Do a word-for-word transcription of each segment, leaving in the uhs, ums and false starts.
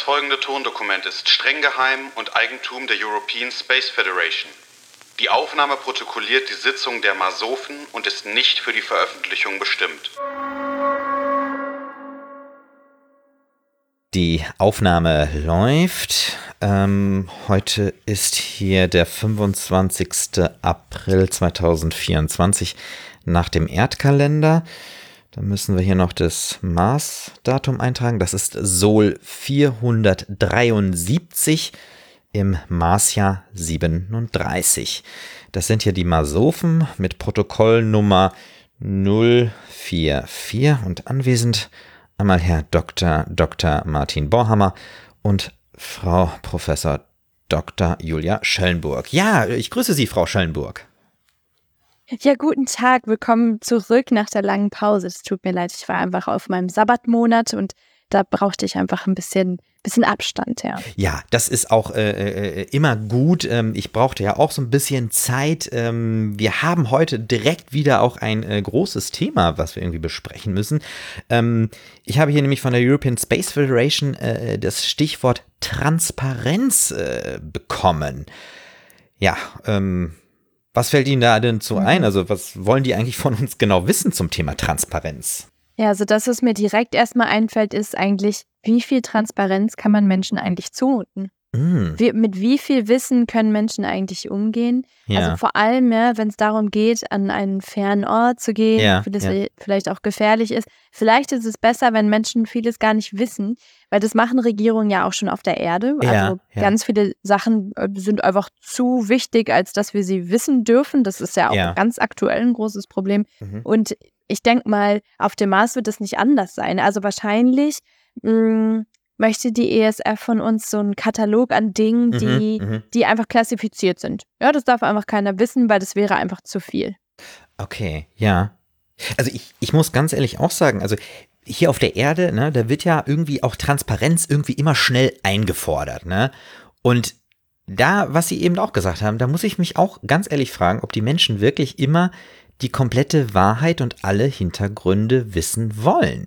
folgende Tondokument ist streng geheim und Eigentum der European Space Federation. Die Aufnahme protokolliert die Sitzung der Masofen und ist nicht für die Veröffentlichung bestimmt. Die Aufnahme läuft. Ähm, heute ist hier der fünfundzwanzigster April zweitausendvierundzwanzig nach dem Erdkalender. Da müssen wir hier noch das Mars-Datum eintragen. Das ist Sol vierhundertdreiundsiebzig im Marsjahr siebenunddreißig. Das sind hier die Masofen mit Protokollnummer null vier vier und anwesend einmal Herr Doktor Doktor Martin Borhammer und Frau Professor Doktor Julia Schellenburg. Ja, ich grüße Sie, Frau Schellenburg. Ja, guten Tag, willkommen zurück nach der langen Pause. Es tut mir leid, ich war einfach auf meinem Sabbatmonat und da brauchte ich einfach ein bisschen, bisschen Abstand, ja. Ja, das ist auch äh, immer gut. Ähm, ich brauchte ja auch so ein bisschen Zeit. Ähm, wir haben heute direkt wieder auch ein äh, großes Thema, was wir irgendwie besprechen müssen. Ähm, ich habe hier nämlich von der European Space Federation äh, das Stichwort Transparenz äh, bekommen. Ja, ähm, was fällt Ihnen da denn zu ein? Also was wollen die eigentlich von uns genau wissen zum Thema Transparenz? Ja, also das, was mir direkt erstmal einfällt, ist eigentlich, wie viel Transparenz kann man Menschen eigentlich zumuten? Mm. Wie, mit wie viel Wissen können Menschen eigentlich umgehen? Ja. Also vor allem, ja, wenn es darum geht, an einen fernen Ort zu gehen, Ja, für das ja. vielleicht auch gefährlich ist. Vielleicht ist es besser, wenn Menschen vieles gar nicht wissen, weil das machen Regierungen ja auch schon auf der Erde. Ja, Also ja. ganz viele Sachen äh, sind einfach zu wichtig, als dass wir sie wissen dürfen. Das ist ja auch Ja. ganz aktuell ein großes Problem. Mhm. Und ich denke mal, auf dem Mars wird das nicht anders sein. Also wahrscheinlich mh, möchte die E S F von uns so einen Katalog an Dingen, die, Mhm, mhm. die einfach klassifiziert sind. Ja, das darf einfach keiner wissen, weil das wäre einfach zu viel. Okay, ja. Also ich, ich muss ganz ehrlich auch sagen, also hier auf der Erde, ne, da wird ja irgendwie auch Transparenz irgendwie immer schnell eingefordert, ne? Und da, was Sie eben auch gesagt haben, da muss ich mich auch ganz ehrlich fragen, ob die Menschen wirklich immer die komplette Wahrheit und alle Hintergründe wissen wollen.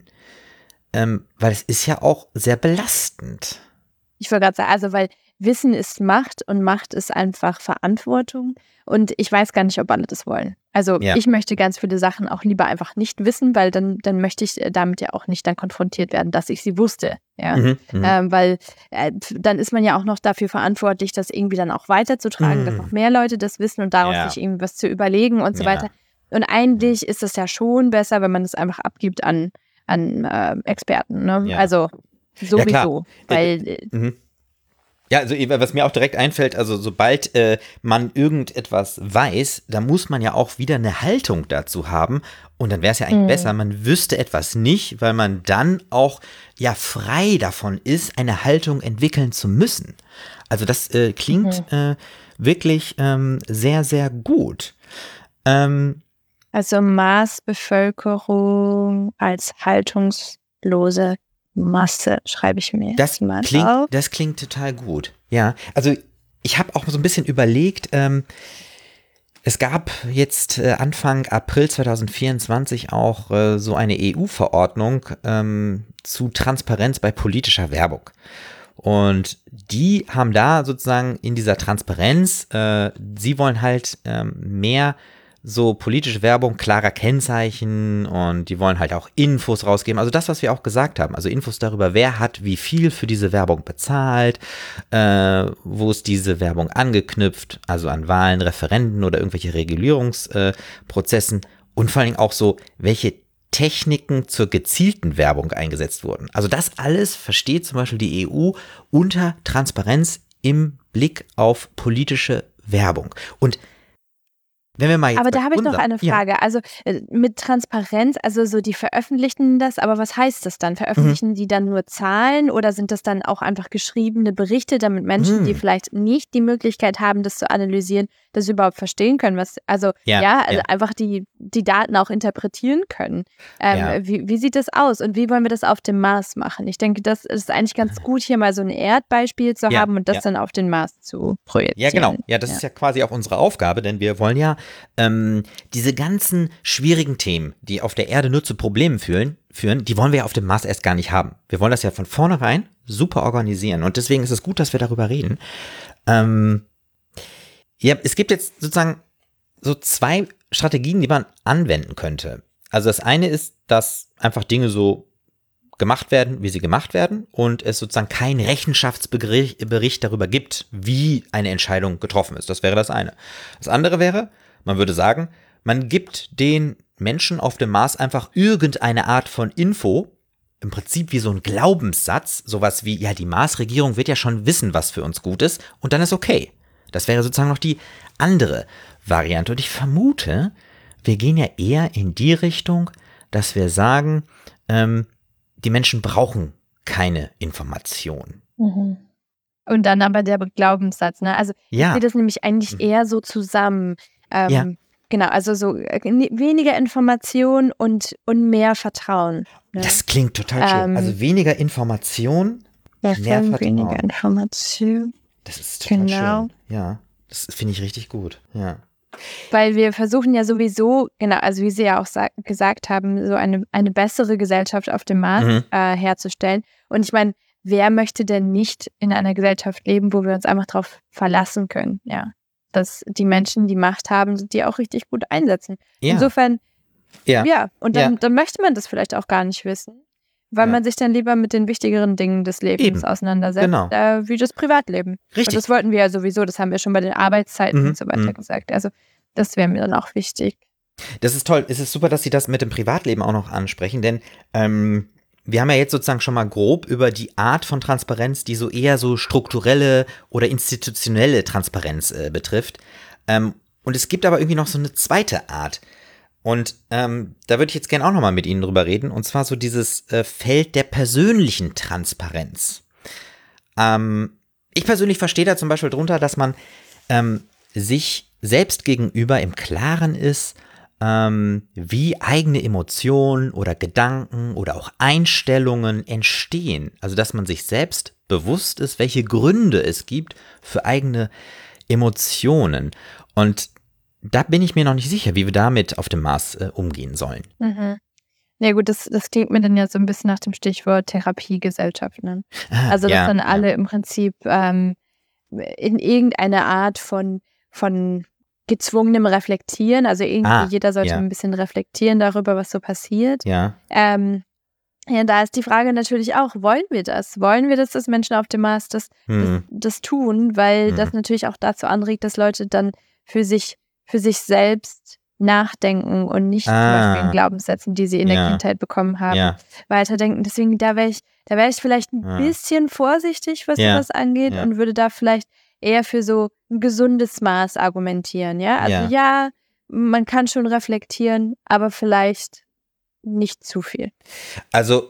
Ähm, weil es ist ja auch sehr belastend. Ich wollte gerade sagen, also weil Wissen ist Macht und Macht ist einfach Verantwortung. Und ich weiß gar nicht, ob alle das wollen. Also Ja. ich möchte ganz viele Sachen auch lieber einfach nicht wissen, weil dann, dann möchte ich damit ja auch nicht dann konfrontiert werden, dass ich sie wusste. Ja? Mhm, mhm. Ähm, weil äh, dann ist man ja auch noch dafür verantwortlich, das irgendwie dann auch weiterzutragen, Mhm. dass noch mehr Leute das wissen und daraus Ja. sich irgendwie was zu überlegen und so Ja. weiter. Und eigentlich ist es ja schon besser, wenn man es einfach abgibt an, an äh, Experten. Ne? Ja. Also sowieso. klar. Weil äh, Mhm. Ja, also was mir auch direkt einfällt, also sobald äh, man irgendetwas weiß, da muss man ja auch wieder eine Haltung dazu haben und dann wäre es ja eigentlich Mhm. besser, man wüsste etwas nicht, weil man dann auch ja frei davon ist, eine Haltung entwickeln zu müssen. Also das äh, klingt Mhm. äh, wirklich ähm, sehr, sehr gut. Ähm, Also Marsbevölkerung als haltungslose Masse, schreibe ich mir Das jetzt mal klingt, auf. das klingt total gut. Ja, also ich habe auch so ein bisschen überlegt, ähm, es gab jetzt äh, Anfang April zweitausendvierundzwanzig auch äh, so eine E U-Verordnung ähm, zu Transparenz bei politischer Werbung. Und die haben da sozusagen in dieser Transparenz, äh, sie wollen halt ähm, mehr so politische Werbung, klarer Kennzeichen und die wollen halt auch Infos rausgeben. Also das, was wir auch gesagt haben. Also Infos darüber, wer hat wie viel für diese Werbung bezahlt, äh, wo ist diese Werbung angeknüpft, also an Wahlen, Referenden oder irgendwelche Regulierungsprozessen äh, und vor allen Dingen auch so, welche Techniken zur gezielten Werbung eingesetzt wurden. Also das alles versteht zum Beispiel die E U unter Transparenz im Blick auf politische Werbung. Und wenn wir mal jetzt Aber da bei habe ich noch unser- eine Frage. Also äh, mit Transparenz, also so die veröffentlichen das, aber was heißt das dann? Veröffentlichen Mhm. die dann nur Zahlen oder sind das dann auch einfach geschriebene Berichte, damit Menschen, Mhm. die vielleicht nicht die Möglichkeit haben, das zu analysieren, das überhaupt verstehen können? Was, also Ja, ja, also ja. einfach die, die Daten auch interpretieren können. Ähm, Ja. wie, wie sieht das aus und wie wollen wir das auf dem Mars machen? Ich denke, das ist eigentlich ganz gut, hier mal so ein Erdbeispiel zu Ja, haben und das ja. dann auf den Mars zu projizieren. Ja, genau. Ja, das ist ja quasi auch unsere Aufgabe, denn wir wollen ja ähm, diese ganzen schwierigen Themen, die auf der Erde nur zu Problemen führen, führen, die wollen wir ja auf dem Mars erst gar nicht haben. Wir wollen das ja von vornherein super organisieren. Und deswegen ist es gut, dass wir darüber reden. Ähm, ja, es gibt jetzt sozusagen so zwei Strategien, die man anwenden könnte. Also das eine ist, dass einfach Dinge so gemacht werden, wie sie gemacht werden und es sozusagen keinen Rechenschaftsbericht darüber gibt, wie eine Entscheidung getroffen ist. Das wäre das eine. Das andere wäre, man würde sagen, man gibt den Menschen auf dem Mars einfach irgendeine Art von Info, im Prinzip wie so ein Glaubenssatz, sowas wie, ja, die Mars-Regierung wird ja schon wissen, was für uns gut ist und dann ist okay. Das wäre sozusagen noch die andere Variante. Und ich vermute, wir gehen ja eher in die Richtung, dass wir sagen, ähm, die Menschen brauchen keine Information. Mhm. Und dann aber der Glaubenssatz, ne? Also Ja. ich sehe das nämlich eigentlich eher so zusammen. Ähm, Ja. Genau, also so äh, weniger Information und, und mehr Vertrauen. Ne? Das klingt total schön. Ähm, Also weniger Information, Ja, mehr schon Vertrauen. weniger Information. Das ist total Genau. schön. Ja, das finde ich richtig gut. Ja. Weil wir versuchen ja sowieso, genau, also wie Sie ja auch sa- gesagt haben, so eine, eine bessere Gesellschaft auf dem Mars Mhm. äh, herzustellen. Und ich meine, wer möchte denn nicht in einer Gesellschaft leben, wo wir uns einfach darauf verlassen können, ja, dass die Menschen, die Macht haben, die auch richtig gut einsetzen. Ja. Insofern, Ja. ja, und dann, Ja. dann möchte man das vielleicht auch gar nicht wissen, weil Ja. man sich dann lieber mit den wichtigeren Dingen des Lebens Eben. auseinandersetzt, Genau. äh, wie das Privatleben. Und Richtig. das wollten wir ja sowieso, das haben wir schon bei den Arbeitszeiten Mhm, und so weiter mhm. gesagt. Also das wäre mir dann auch wichtig. Das ist toll. Es ist super, dass Sie das mit dem Privatleben auch noch ansprechen, denn ähm, wir haben ja jetzt sozusagen schon mal grob über die Art von Transparenz, die so eher so strukturelle oder institutionelle Transparenz äh, betrifft. Ähm, und es gibt aber irgendwie noch so eine zweite Art. Und ähm, da würde ich jetzt gerne auch noch mal mit Ihnen drüber reden, und zwar so dieses äh, Feld der persönlichen Transparenz. Ähm, ich persönlich verstehe da zum Beispiel drunter, dass man ähm, sich selbst gegenüber im Klaren ist, ähm, wie eigene Emotionen oder Gedanken oder auch Einstellungen entstehen. Also dass man sich selbst bewusst ist, welche Gründe es gibt für eigene Emotionen. Und da bin ich mir noch nicht sicher, wie wir damit auf dem Mars äh, umgehen sollen. Mhm. Ja gut, das, das klingt mir dann ja so ein bisschen nach dem Stichwort Therapiegesellschaft. Ne? Ah, Also dass ja, dann ja. alle im Prinzip ähm, in irgendeiner Art von, von gezwungenem Reflektieren, also irgendwie Ah, jeder sollte ja. ein bisschen reflektieren darüber, was so passiert. Ja, Ähm, ja, da ist die Frage natürlich auch, wollen wir das? Wollen wir das, dass Menschen auf dem Mars das, hm. das, das tun? Weil Mhm. das natürlich auch dazu anregt, dass Leute dann für sich, für sich selbst nachdenken und nicht zum Ah. Beispiel in Glaubenssätzen, die sie in Ja. der Kindheit bekommen haben, ja, weiterdenken. Deswegen, da wäre ich, da wäre ich vielleicht ein Ja. bisschen vorsichtig, was Ja. sowas angeht, Ja. und würde da vielleicht eher für so ein gesundes Maß argumentieren, ja? Also Ja. ja, man kann schon reflektieren, aber vielleicht nicht zu viel. Also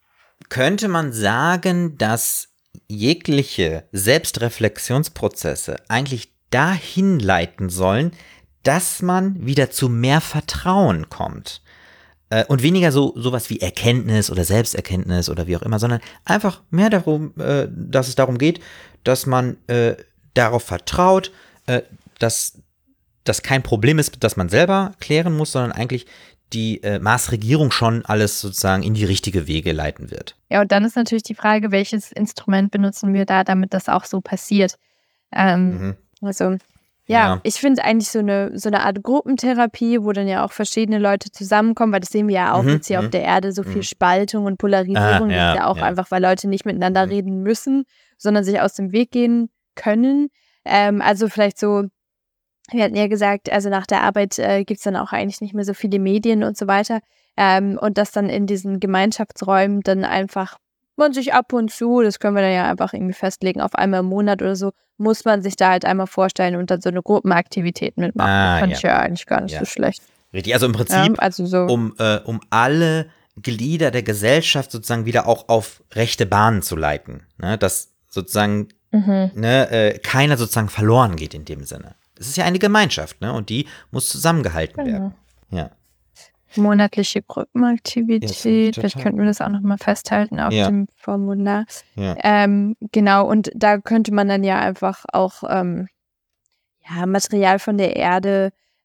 könnte man sagen, dass jegliche Selbstreflexionsprozesse eigentlich dahin leiten sollen, dass man wieder zu mehr Vertrauen kommt. Äh, und weniger so sowas wie Erkenntnis oder Selbsterkenntnis oder wie auch immer, sondern einfach mehr darum, äh, dass es darum geht, dass man äh, darauf vertraut, äh, dass das kein Problem ist, das man selber klären muss, sondern eigentlich die äh, Mars-Regierung schon alles sozusagen in die richtige Wege leiten wird. Ja, und dann ist natürlich die Frage, welches Instrument benutzen wir da, damit das auch so passiert. Ähm, Mhm. Also, ja, Ja. ich finde eigentlich so eine, so eine Art Gruppentherapie, wo dann ja auch verschiedene Leute zusammenkommen, weil das sehen wir ja auch Mhm, jetzt hier mhm, auf der Erde, so viel mhm. Spaltung und Polarisierung, Ah, das ja, ist ja auch ja. einfach, weil Leute nicht miteinander Mhm. reden müssen, sondern sich aus dem Weg gehen können. Ähm, also vielleicht so, wir hatten ja gesagt, also nach der Arbeit äh, gibt es dann auch eigentlich nicht mehr so viele Medien und so weiter. Ähm, und dass dann in diesen Gemeinschaftsräumen dann einfach man sich ab und zu, das können wir dann ja einfach irgendwie festlegen, auf einmal im Monat oder so, muss man sich da halt einmal vorstellen und dann so eine Gruppenaktivität mitmachen. Ah, das fand ja. ich ja eigentlich gar nicht Ja. so schlecht. Richtig, also im Ja, Prinzip, also so. um, äh, um alle Glieder der Gesellschaft sozusagen wieder auch auf rechte Bahnen zu leiten. Ne? Dass sozusagen Mhm. ne, äh, keiner sozusagen verloren geht in dem Sinne. Es ist ja eine Gemeinschaft, ne? Und die muss zusammengehalten Genau. werden. Ja. Monatliche Ja, das Gruppenaktivität, finde ich vielleicht total könnten wir das auch nochmal festhalten auf Ja. dem Formular. Ja. Ähm, genau, und da könnte man dann ja einfach auch ähm, ja, Material von der Erde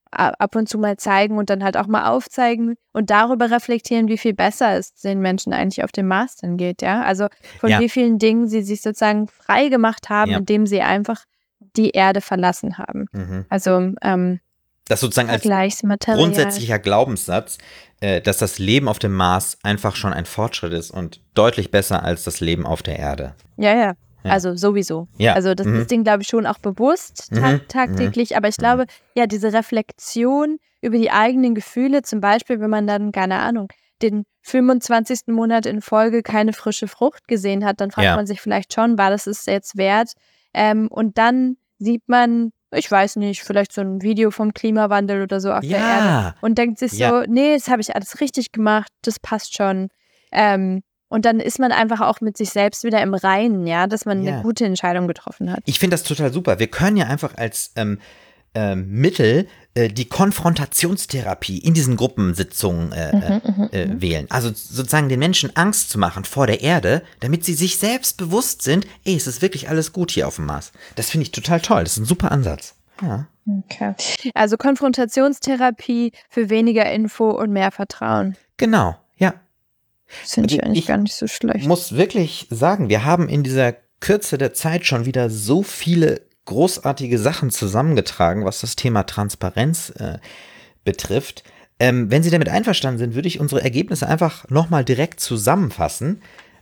ab und zu mal zeigen und dann halt auch mal aufzeigen und darüber reflektieren, wie viel besser es den Menschen eigentlich auf dem Mars dann geht, ja. Also von Ja. wie vielen Dingen sie sich sozusagen frei gemacht haben, Ja. indem sie einfach die Erde verlassen haben. Mhm. Also ähm, Das sozusagen als Vergleichsmaterial. grundsätzlicher Glaubenssatz, äh, dass das Leben auf dem Mars einfach schon ein Fortschritt ist und deutlich besser als das Leben auf der Erde. Ja, ja. Ja. Also sowieso. Ja. Also das Mhm. ist denen, glaube ich, schon auch bewusst ta- Mhm. tagtäglich. Aber ich glaube, ja, diese Reflexion über die eigenen Gefühle, zum Beispiel, wenn man dann, keine Ahnung, den fünfundzwanzigsten Monat in Folge keine frische Frucht gesehen hat, dann fragt Ja. man sich vielleicht schon, war das es jetzt wert? Ähm, und dann sieht man, ich weiß nicht, vielleicht so ein Video vom Klimawandel oder so auf der Ja. Erde und denkt sich Ja. so, nee, das habe ich alles richtig gemacht, das passt schon. Ähm, und dann ist man einfach auch mit sich selbst wieder im Reinen, ja, dass man Ja. eine gute Entscheidung getroffen hat. Ich finde das total super. Wir können ja einfach als ähm, ähm, Mittel äh, die Konfrontationstherapie in diesen Gruppensitzungen äh, äh, äh, wählen. Also sozusagen den Menschen Angst zu machen vor der Erde, damit sie sich selbst bewusst sind, ey, es ist wirklich alles gut hier auf dem Mars. Das finde ich total toll. Das ist ein super Ansatz. Ja. Okay. Also Konfrontationstherapie für weniger Info und mehr Vertrauen. Genau, ja. Das finde ich Also eigentlich ich gar nicht so schlecht. Ich muss wirklich sagen, wir haben in dieser Kürze der Zeit schon wieder so viele großartige Sachen zusammengetragen, was das Thema Transparenz äh, betrifft. Ähm, wenn Sie damit einverstanden sind, würde ich unsere Ergebnisse einfach nochmal direkt zusammenfassen.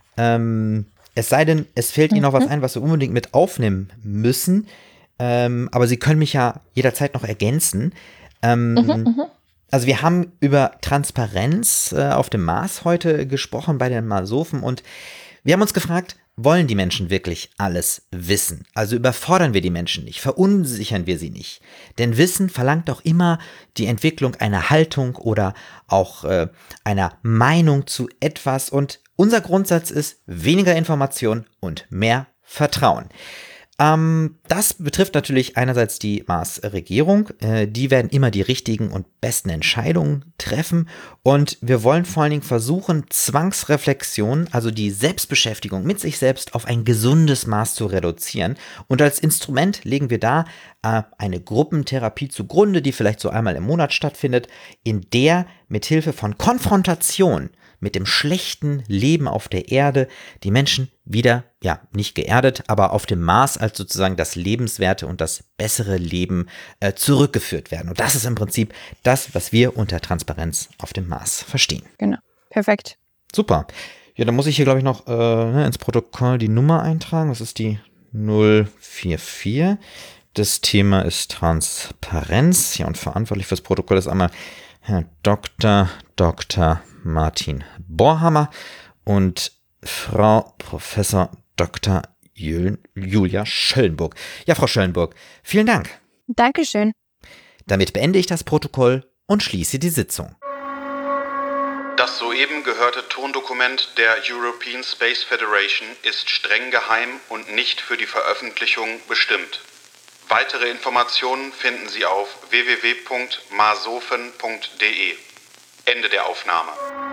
Ähm, es sei denn, es fällt Ihnen noch was ein, was wir unbedingt mit aufnehmen müssen. Ähm, aber Sie können mich ja jederzeit noch ergänzen. Ähm, Mhm, Also wir haben über Transparenz äh, auf dem Mars heute gesprochen bei den Marsophen und wir haben uns gefragt, wollen die Menschen wirklich alles wissen? Also überfordern wir die Menschen nicht, verunsichern wir sie nicht. Denn Wissen verlangt auch immer die Entwicklung einer Haltung oder auch äh, einer Meinung zu etwas und unser Grundsatz ist weniger Information und mehr Vertrauen. Ähm, das betrifft natürlich einerseits die Mars-Regierung. Äh, die werden immer die richtigen und besten Entscheidungen treffen. Und wir wollen vor allen Dingen versuchen, Zwangsreflexion, also die Selbstbeschäftigung mit sich selbst, auf ein gesundes Maß zu reduzieren. Und als Instrument legen wir da äh, eine Gruppentherapie zugrunde, die vielleicht so einmal im Monat stattfindet, in der mithilfe von Konfrontation mit dem schlechten Leben auf der Erde die Menschen wieder, ja, nicht geerdet, aber auf dem Mars als sozusagen das lebenswerte und das bessere Leben äh, zurückgeführt werden. Und das ist im Prinzip das, was wir unter Transparenz auf dem Mars verstehen. Genau, perfekt. Super. Ja, dann muss ich hier, glaube ich, noch äh, ne, ins Protokoll die Nummer eintragen. Das ist die null vier vier. Das Thema ist Transparenz. Ja, und verantwortlich fürs Protokoll ist einmal Herr Doktor Doktor Martin Borhammer und Frau Professor Doktor Jul- Julia Schöllenburg. Ja, Frau Schöllenburg, vielen Dank. Dankeschön. Damit beende ich das Protokoll und schließe die Sitzung. Das soeben gehörte Tondokument der European Space Federation ist streng geheim und nicht für die Veröffentlichung bestimmt. Weitere Informationen finden Sie auf w w w punkt marsophen punkt d e. Ende der Aufnahme.